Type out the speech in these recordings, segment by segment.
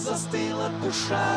застыла душа.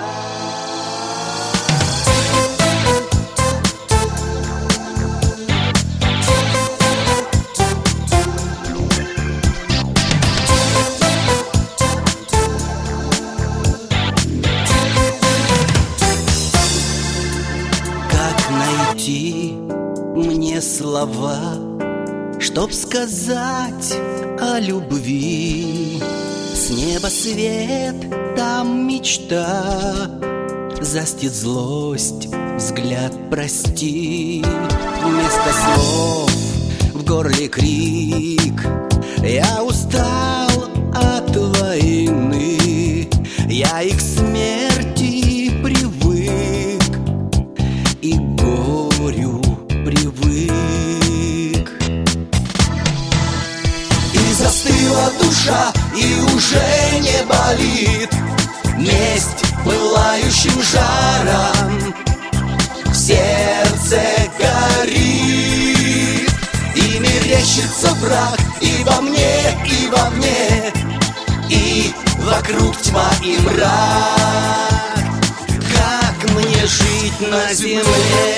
Как найти мне слова, чтоб сказать о любви? С неба свет, там мечта, застит злость, взгляд прости. Вместо слов в горле крик. Я устал от войны, я и к смерти привык, и к горю привык. И застыла душа, и уже не болит. Месть пылающим жаром в сердце горит. И мерещится враг и во мне, и во мне, и вокруг тьма и мрак. Как мне жить на земле?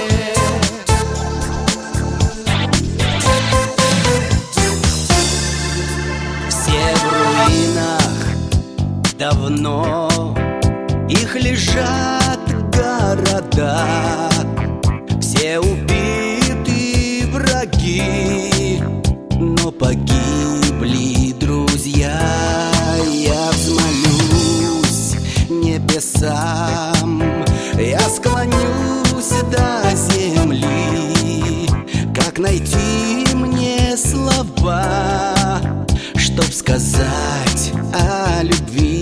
Давно их лежат города, все убиты враги, но погибли друзья. Я взмолюсь небесам, я склонюсь до земли. Как найти мне слова, чтоб сказать о любви?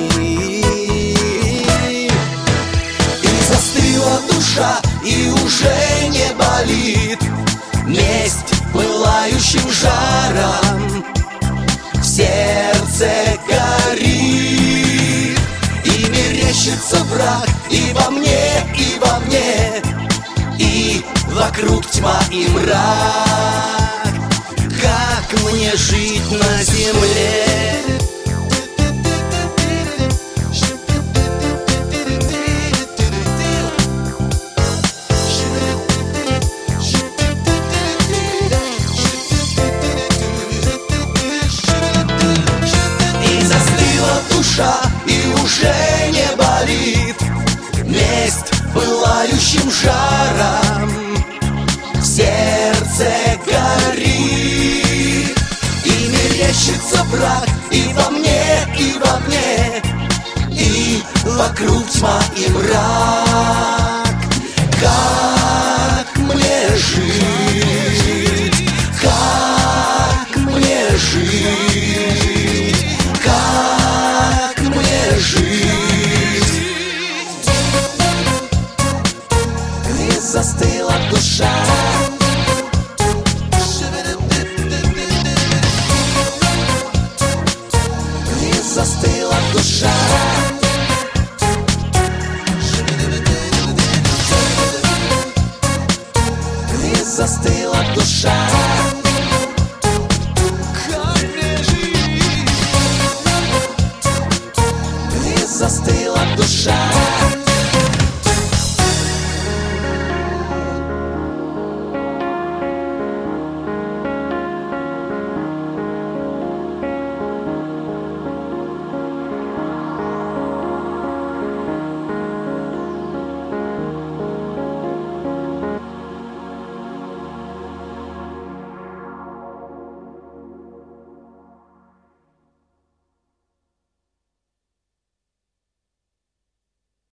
И застыла душа, и уже не болит. Месть пылающим жаром в сердце горит. И мерещится враг и во мне, и во мне, и вокруг тьма и мрак. Как мне жить на земле? И застыла душа, и уже не болит. Месть пылающим жаром в сердце горит. И мерещится враг и во мне, и во мне, и вокруг тьма и мрак.